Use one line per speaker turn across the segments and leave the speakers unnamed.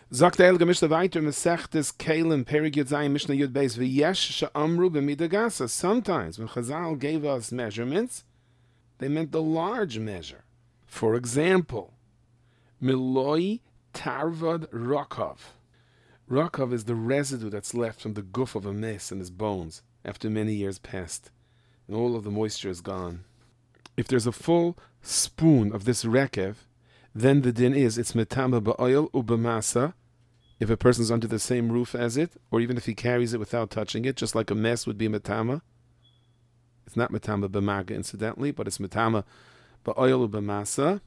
Sagt der Elge Mishnah weiter, Mesechtes Kalim Perig Yud Zayin Mishnah Yud Beis V'yesh she'amru b'midagasa. Sometimes when Chazal gave us measurements, they meant the large measure. For example, Miloi Tarvad Rokov. Rokov is the residue that's left from the goof of a mess in his bones after many years passed, and all of the moisture is gone. If there's a full spoon of this rekev, then the din is it's metama ba'oil ubamasa, if a person's under the same roof as it, or even if he carries it without touching it, just like a mess would be metama. It's not metama b'maga, incidentally, but it's metama ba'oil ubamasa.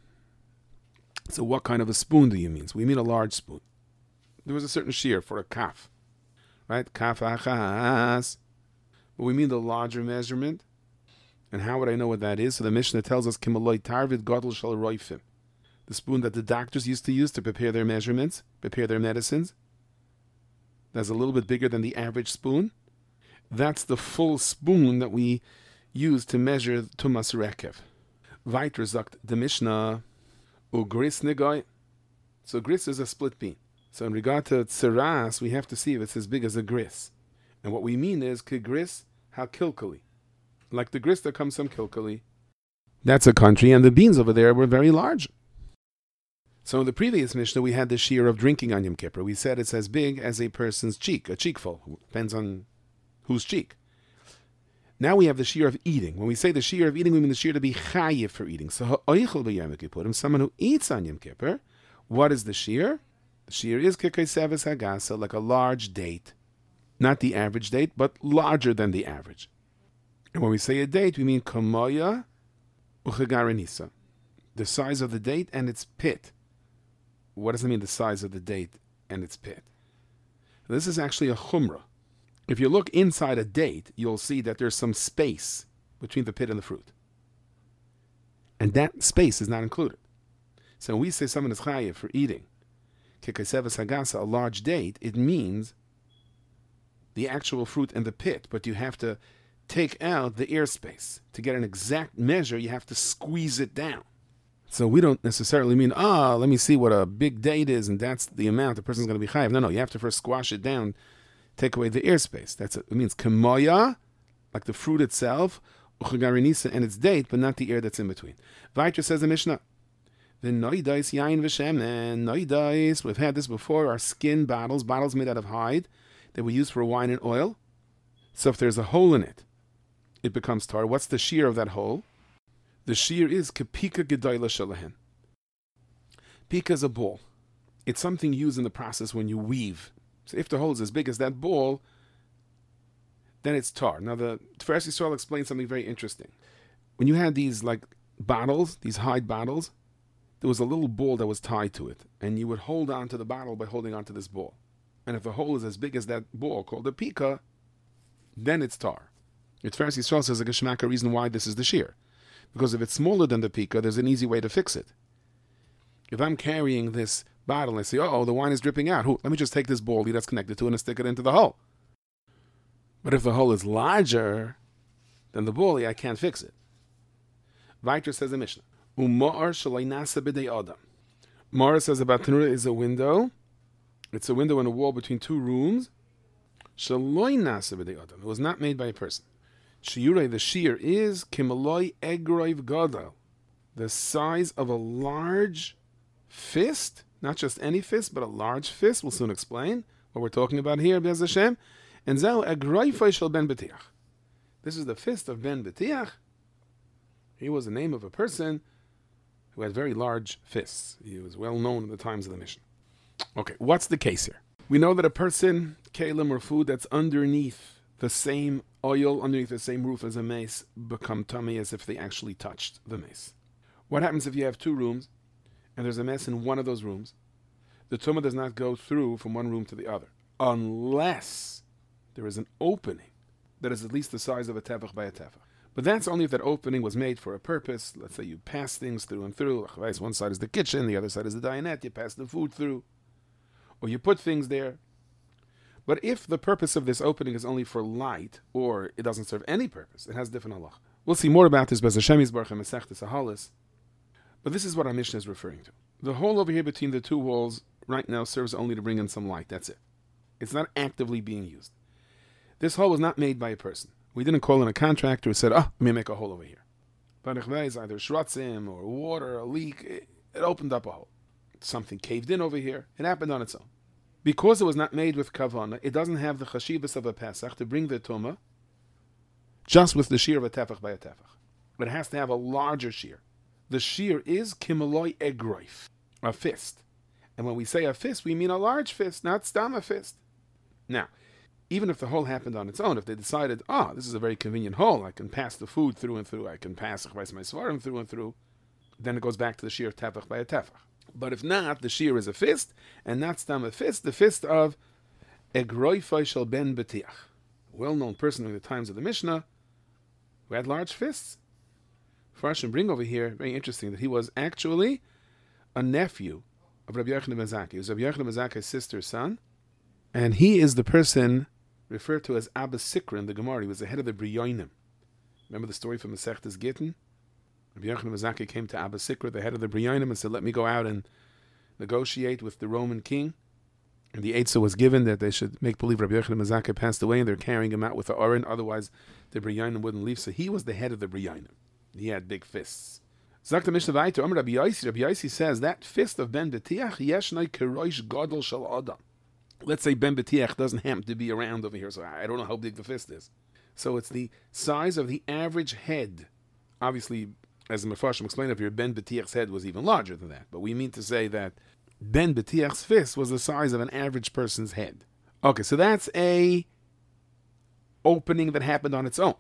So what kind of a spoon do you mean? So we mean a large spoon. There was a certain shear for a kaf, right? Kaf achas. But we mean the larger measurement. And how would I know what that is? So the Mishnah tells us, Kimaloi tarvid gadol shel roifim. The spoon that the doctors used to use to prepare their measurements, prepare their medicines. That's a little bit bigger than the average spoon. That's the full spoon that we use to measure tumas rekev. Weiter sagt the Mishnah, ugris negoi. So gris is a split bean. So in regard to tzeras, we have to see if it's as big as a gris. And what we mean is kigris ha-kilkali. Like the gris that comes from Kilkali. That's a country, and the beans over there were very large. So in the previous Mishnah, we had the shear of drinking on Yom Kippur. We said it's as big as a person's cheek, a cheekful. Depends on whose cheek. Now we have the shear of eating. When we say the shear of eating, we mean the shear to be chayiv for eating. So ha'oichel b'yom kippurim, someone who eats on Yom Kippur, what is the shear? The shear is kekaiseves hagasa, like a large date. Not the average date, but larger than the average. And when we say a date, we mean kamoya uchegarenisa, the size of the date and its pit. What does it mean, the size of the date and its pit? This is actually a chumrah. If you look inside a date, you'll see that there's some space between the pit and the fruit. And that space is not included. So when we say someone is chayiv for eating kekaiseves hagasa, a large date, it means the actual fruit and the pit, but you have to take out the airspace. To get an exact measure, you have to squeeze it down. So we don't necessarily mean, let me see what a big date is, and that's the amount the person's going to be chayiv. No, you have to first squash it down, take away the airspace. It means kemoya, like the fruit itself, uchegarinisa and its date, but not the air that's in between. Vaitra says the Mishnah, the noidais yain v'shemen, noidais, we've had this before, are skin bottles made out of hide, that we use for wine and oil. So if there's a hole in it, it becomes tar. What's the shear of that hole? The shear is kepika gedayla shalahen. Pika is a ball. It's something used in the process when you weave. So if the hole is as big as that ball, then it's tar. Now the Tiferes Yisrael explains something very interesting. When you had these like bottles, these hide bottles, there was a little ball that was tied to it, and you would hold on to the bottle by holding on to this ball. And if the hole is as big as that ball called a pika, then it's tar. Tiferes Yisrael says a geshmak, a reason why this is the shear. Because if it's smaller than the pika, there's an easy way to fix it. If I'm carrying this bottle and I say, the wine is dripping out, let me just take this baldy that's connected to it and stick it into the hole. But if the hole is larger than the baldy, I can't fix it. Weiter says the Mishnah, Umar shalai nasa b'dei adam. Mara says about Tanura is a window. It's a window in a wall between two rooms. Shaloi nasa b'dei adam. It was not made by a person. Shiurei, the shear is kimaloi egroiv gadol, the size of a large fist, not just any fist, but a large fist. We'll soon explain what we're talking about here, Be'ez Hashem. And zeu egroifoi shel ben betiach. This is the fist of ben betiach. He was the name of a person who had very large fists. He was well known in the times of the Mishnah. Okay, what's the case here? We know that a person, kalim or food that's underneath the same oil, underneath the same roof as a mace, become tummy as if they actually touched the mace. What happens if you have two rooms and there's a mess in one of those rooms? The tumah does not go through from one room to the other unless there is an opening that is at least the size of a tefach by a tefach. But that's only if that opening was made for a purpose. Let's say you pass things through and through. One side is the kitchen, the other side is the dinette. You pass the food through. Or you put things there. But if the purpose of this opening is only for light, or it doesn't serve any purpose, it has different halach. We'll see more about this, Be'ez Hashem Yisbarach and Masechtas Hahalos. But this is what our Mishnah is referring to. The hole over here between the two walls right now serves only to bring in some light. That's it. It's not actively being used. This hole was not made by a person. We didn't call in a contractor who said, let me make a hole over here. But it's either shrotzim or water, a leak. It opened up a hole. Something caved in over here. It happened on its own. Because it was not made with kavana, it doesn't have the chashivas of a Pesach to bring the tumah just with the shear of a tefach by a tefach. But it has to have a larger shear. The shear is kimaloi egroif, a fist. And when we say a fist, we mean a large fist, not stam a fist. Now, even if the hole happened on its own, if they decided, this is a very convenient hole, I can pass the food through and through, I can pass my svarim through and through, then it goes back to the shear of tefach by a tefach. But if not, the shear is a fist, and not stam a fist, the fist of egroifai shel ben betiach, a well-known person in the times of the Mishnah, who had large fists. Farshim bring over here, very interesting, that he was actually a nephew of Rabbi Yochanan ben Zakkai. He was Rabbi Yochanan ben Zakkai's sister's son, and he is the person referred to as Abba Sikra in the Gemara. He was the head of the Briyonim. Remember the story from Masechtas Gittin? Rabbi Yochanan ben Zakkai came to Abba Sikra, the head of the Briyonim, and said, let me go out and negotiate with the Roman king. And the Eitzah was given that they should make believe Rabbi Yochanan ben Zakkai passed away, and they're carrying him out with the Aron, otherwise the Briyonim wouldn't leave. So he was the head of the Briyonim. He had big fists. Zakta Mishnah Vayter, Rabbi Yosi says that fist of Ben Betiach, Yeshnai Keroish Gadol Shel Adam. Let's say Ben Betiach doesn't happen to be around over here, so I don't know how big the fist is. So it's the size of the average head. Obviously, as the Mefarshim explained up here, Ben Betiach's head was even larger than that. But we mean to say that Ben Betiach's fist was the size of an average person's head. Okay, so that's a opening that happened on its own.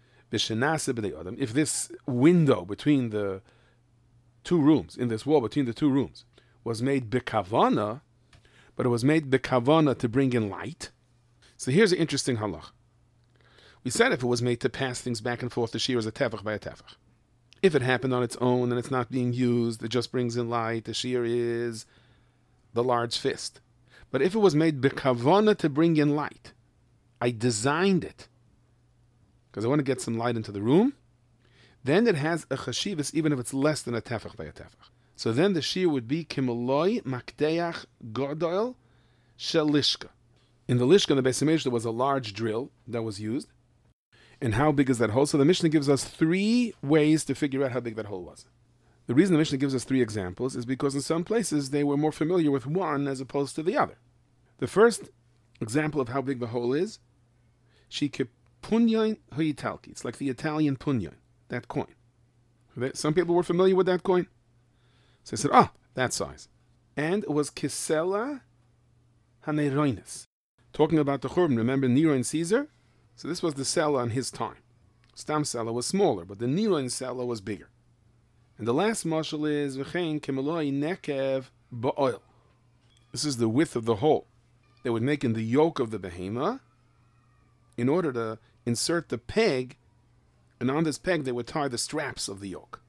If this window between the two rooms, in this wall between the two rooms, was made b'kavana, but it was made b'kavana to bring in light. So here's an interesting halach. We said if it was made to pass things back and forth, the shear is a tefach by a tefach. If it happened on its own and it's not being used, it just brings in light, the shear is the large fist. But if it was made b'kavana to bring in light, I designed it because I want to get some light into the room, then it has a chashivas even if it's less than a tefach by a tefach. So then the shear would be kimaloi makdeach godol shel lishka. In the lishka, in the Beis HaMikdash, there was a large drill that was used. And how big is that hole? So the Mishnah gives us 3 ways to figure out how big that hole was. The reason the Mishnah gives us 3 examples is because in some places they were more familiar with one as opposed to the other. The first example of how big the hole is, shike punyon hoyitalki. It's like the Italian punyon, that coin. Some people were familiar with that coin. So they said, that size. And it was kisela haneroinis. Talking about the Churban, remember Nero and Caesar? So this was the cella on his time. Stam cella was smaller, but the Nero cella was bigger. And the last mashal is v'chein kemaloi nekev ba'oil. This is the width of the hole. They would make in the yoke of the behema in order to insert the peg, and on this peg they would tie the straps of the yoke.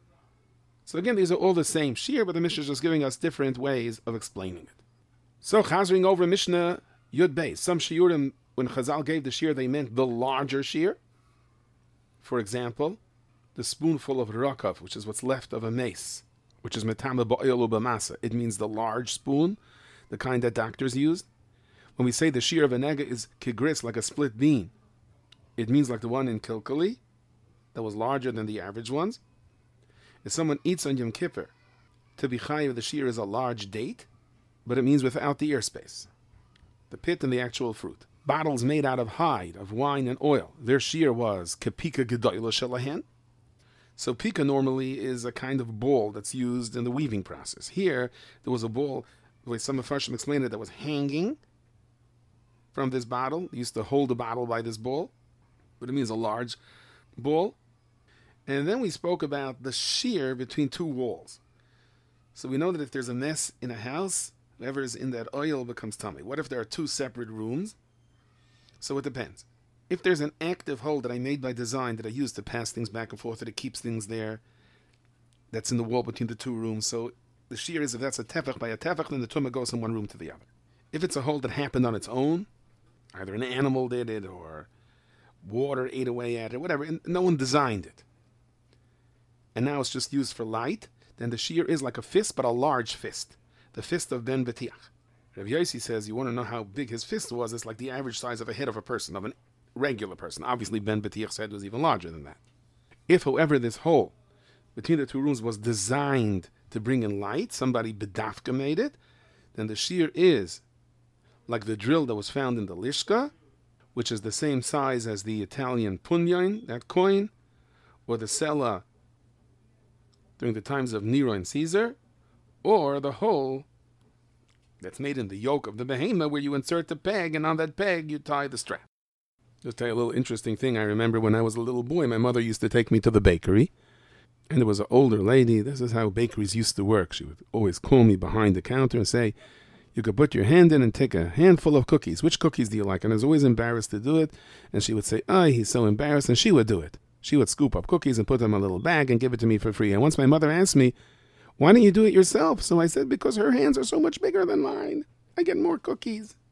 So again, these are all the same shear, but the Mishnah is just giving us different ways of explaining it. So chazering over Mishnah Yud Beis. Some shiurim, when Chazal gave the shear, they meant the larger shear. For example, the spoonful of rakav, which is what's left of a mace, which is metama ba'oil ubamasa. It means the large spoon, the kind that doctors used. When we say the shear of a nega is kigris, like a split bean, it means like the one in Kilkali, that was larger than the average ones. If someone eats on Yom Kippur, to be chayiv, the shear is a large date, but it means without the ear space, the pit and the actual fruit. Bottles made out of hide, of wine and oil, their shear was kepika gedoyla shelahen. So pika normally is a kind of ball that's used in the weaving process. Here, there was a ball, the way some of Farshim explained it, that was hanging from this bottle. They used to hold the bottle by this ball, but it means a large ball. And then we spoke about the shear between 2 walls. So we know that if there's a mess in a house, whoever is in that oil becomes tummy. What if there are 2 separate rooms? So it depends. If there's an active hole that I made by design that I use to pass things back and forth, that it keeps things there, that's in the wall between the 2 rooms. So the shear is, if that's a tefach by a tefach, then the tumah goes from one room to the other. If it's a hole that happened on its own, either an animal did it or water ate away at it, whatever, and no one designed it, and now it's just used for light, then the shear is like a fist, but a large fist. the fist of Ben Betiach. Rav Yossi says, you want to know how big his fist was, it's like the average size of a head of a person, of a regular person. Obviously, Ben Betiach's head was even larger than that. If, however, this hole between the two rooms was designed to bring in light, somebody bedafka made it, then the shear is like the drill that was found in the Lishka, which is the same size as the Italian punyan, that coin, or the cella during the times of Nero and Caesar, or the hole that's made in the yoke of the behemoth where you insert the peg, and on that peg you tie the strap. Just tell you a little interesting thing. I remember when I was a little boy, my mother used to take me to the bakery, and there was an older lady. This is how bakeries used to work. She would always call me behind the counter and say, you could put your hand in and take a handful of cookies. Which cookies do you like? And I was always embarrassed to do it. And she would say, he's so embarrassed. And she would do it. She would scoop up cookies and put them in a little bag and give it to me for free. And once my mother asked me, why don't you do it yourself? So I said, because her hands are so much bigger than mine. I get more cookies.